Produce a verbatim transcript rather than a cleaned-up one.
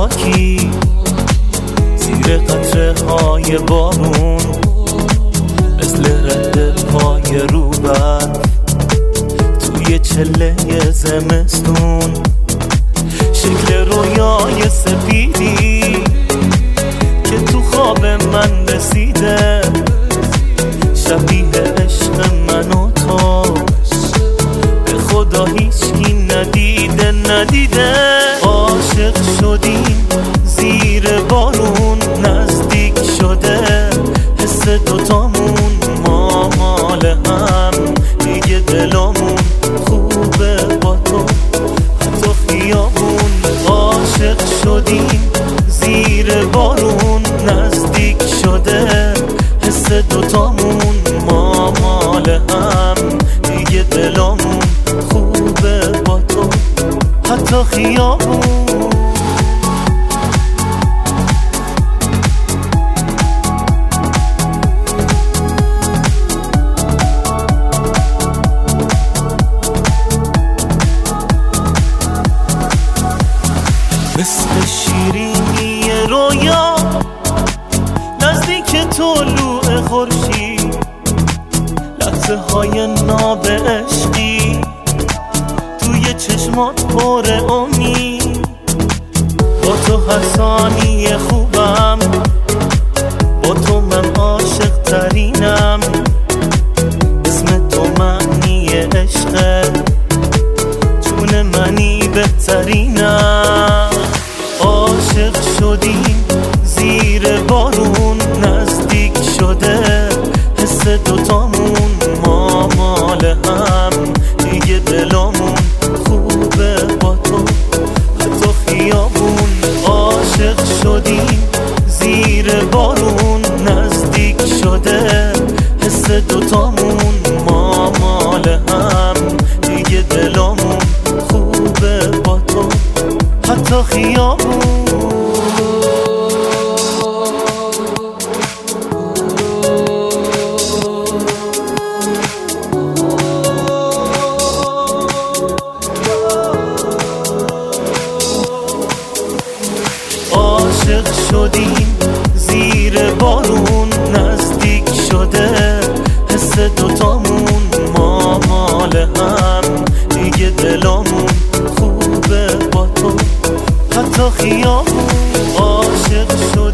خاکی زیر قطره های بارون، مثل رد پای رو برف توی چله زمستون. شکل رویای سپیدی که تو خواب من رسیده، شبیه عشق من و تو به خدا هیچکی ندیده ندیده. عاشق شدیم زیر بارون، نزدیک شده حس دوتامون، ما مال هم دیگه دلامون خوبه با تو حتی خیابون. عاشق شدیم زیر بارون، نزدیک شده حس دوتامون، ما مال هم دیگه دلامون خوبه با تو حتی خیابون. مثل شیرینی رویا نزدیک طلوع خورشید، لحظه های ناب عشقی توی چشمات پر امید. با تو هر ثانیه خوبم، با تو من عاشق ترینم، اسم تو معنی عشقه، جون منی بهترینم. عاشق شدیم زیر بارون، نزدیک شده حس دوتامون، ما مال هم دیگه دلامون خوبه با تو حتی خیابون. عاشق شدیم زیر بارون، نزدیک شده حس دوتامون، ما مال هم دیگه دلامون خوبه با تو حتی خیابون. عاشق شدیم زیر بارون، نزدیک شده حس دوتامون، ما مال هم دیگه دلامون خوبه با تو حتی خیابون. عاشق شدیم